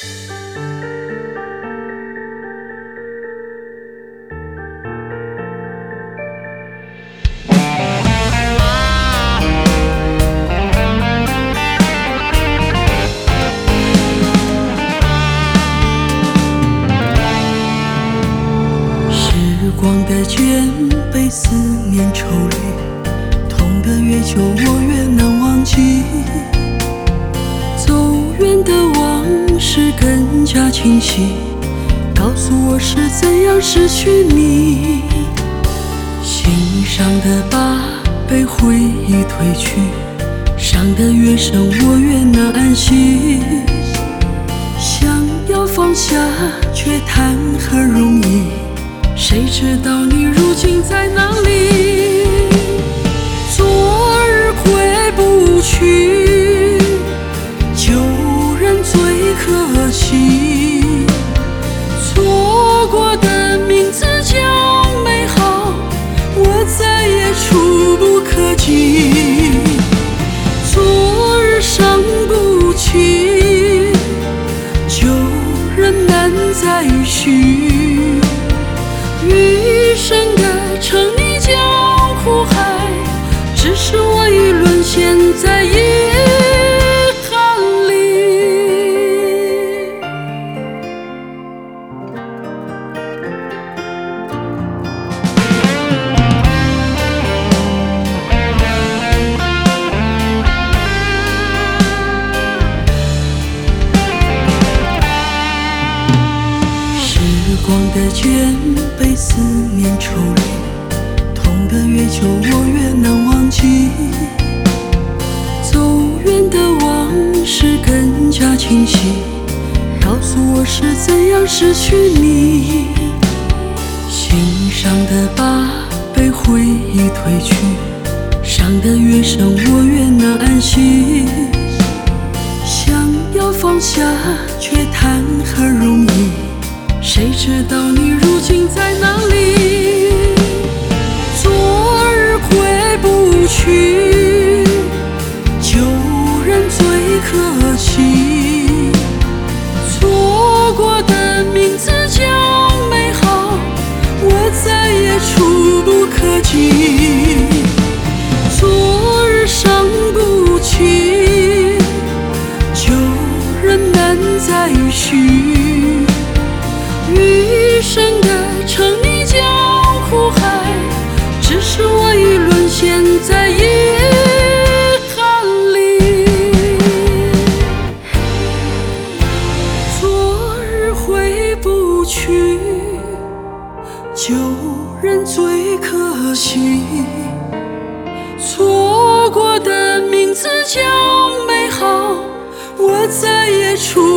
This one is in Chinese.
时光的卷被思念抽离，痛得越久我越难忘记，走远的往事更加清晰，告诉我是怎样失去你。心上的疤被回忆褪去，伤得越深我越难安息，想要放下却谈何容易，谁知道你如今在哪里？昨日回不去，旧人最可惜，错过的名字叫美好，我再也触不可及。昨日伤不起，旧人难再续，余生的沉溺叫苦海，只是我已沦陷在遗憾里。时光的卷被思念抽离，痛得越久我越难忘记，走远的往事更加清晰，告诉我是怎样失去你。心上的疤被回忆褪去，伤得越深我越难安息，想要放下却谈何容易，谁知道你如今在哪里？昨日回不去，旧人最可惜，错过的名字叫美好，我再也触不可及。昨日伤不起，旧人难再续，余生的沉溺叫苦海，只是我已沦陷在遗憾里。昨日回不去，旧人最可惜，错过的名字叫美好，我再也触